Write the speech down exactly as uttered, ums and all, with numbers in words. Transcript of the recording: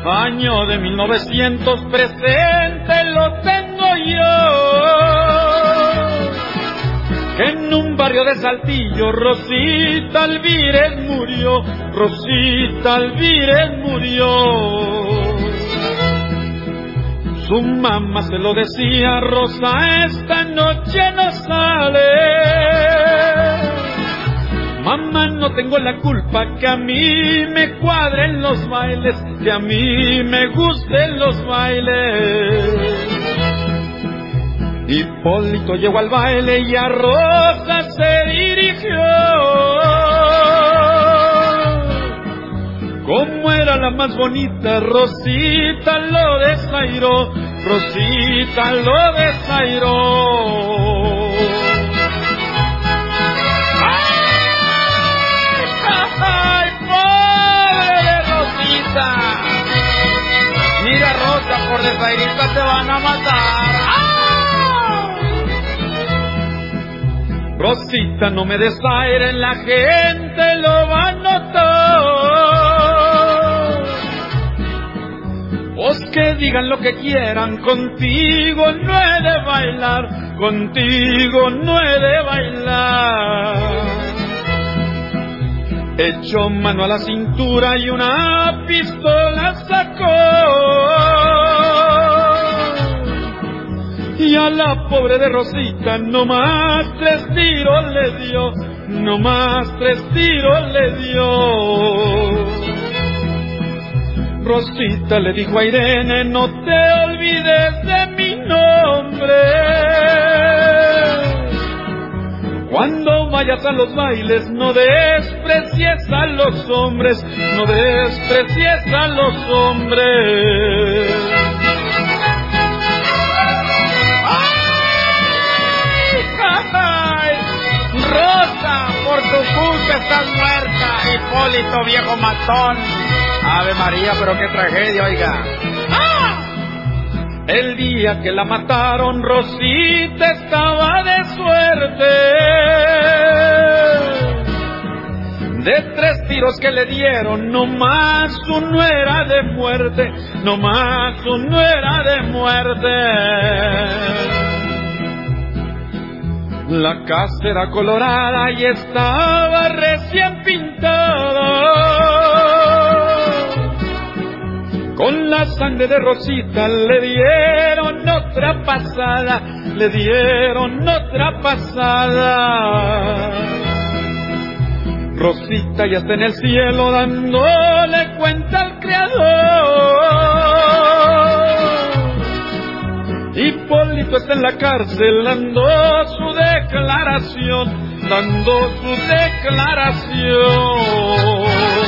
año de mil novecientos, presente lo tengo yo, que en un barrio de Saltillo Rosita Alvírez murió, Rosita Alvírez murió. Su mamá se lo decía: Rosa, esta noche no sale. Mamá, no tengo la culpa que a mí me cuadren los bailes, que a mí me gusten los bailes. Hipólito llegó al baile y a Rosa se dirigió. Como era la más bonita, Rosita lo desairó, Rosita lo desairó. Mira, Rosa, por desairita te van a matar. ¡Ah! Rosita, no me desairen, la gente lo va a notar. Pues que digan lo que quieran, contigo no he de bailar, contigo no he de bailar. Echó mano a la cintura y una pistola sacó, y a la pobre de Rosita no más tres tiros le dio, no más tres tiros le dio. Rosita le dijo a Irene: no te olvides de mi nombre. Cuando vayas a los bailes, no desprecies a los hombres, no desprecies a los hombres. ¡Ay! ¡Ay! Rosa, por tu culpa estás muerta, Hipólito, viejo matón. Ave María, pero qué tragedia, oiga. ¡Ah! El día que la mataron, Rosita estaba de suerte. De tres tiros que le dieron, no más uno era de muerte, no más uno era de muerte. La casa era colorada y estaba recién pintada. Con la sangre de Rosita le dieron otra pasada, le dieron otra pasada. Rosita ya está en el cielo dándole cuenta al Creador. Hipólito está en la cárcel dando su declaración, dando su declaración.